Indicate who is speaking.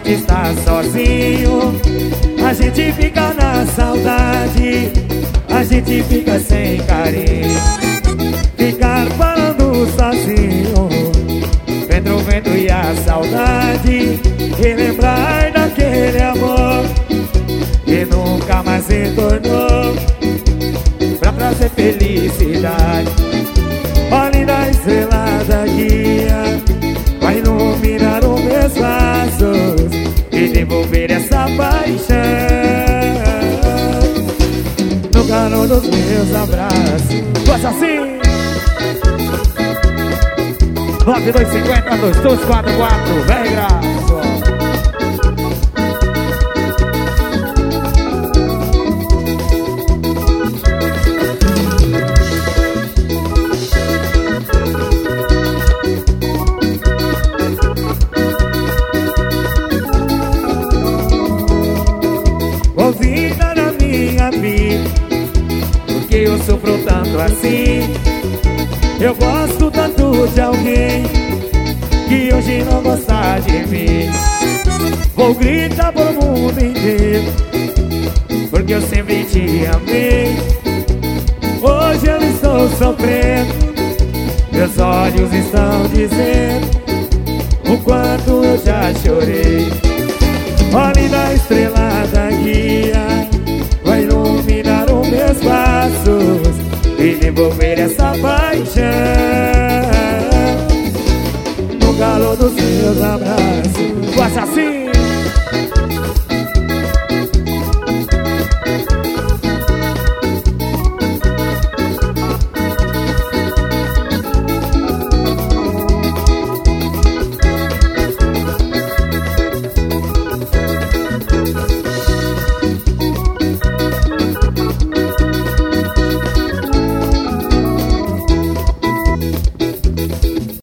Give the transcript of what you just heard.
Speaker 1: gente está sozinho, a gente fica na saudade, a gente fica sem carinho, ficar falando sozinho, vendo o vento e a saudade, e lembrar daquele amor que nunca mais retornou pra trazer felicidade. Olhe da estrelada guia, vai iluminar os meus passos e devolver essa paixão no calor dos meus abraços. Gosta assim? 9250-2244, vem graça. Ouvida na minha vida, porque eu sofro tanto assim. Eu gosto tanto de alguém que hoje não gosta de mim. Vou gritar pro mundo inteiro, porque eu sempre te amei. Hoje eu estou sofrendo, meus olhos estão dizendo o quanto eu já chorei. Olhe da estrelada guia, vai iluminar os meus passos e devolver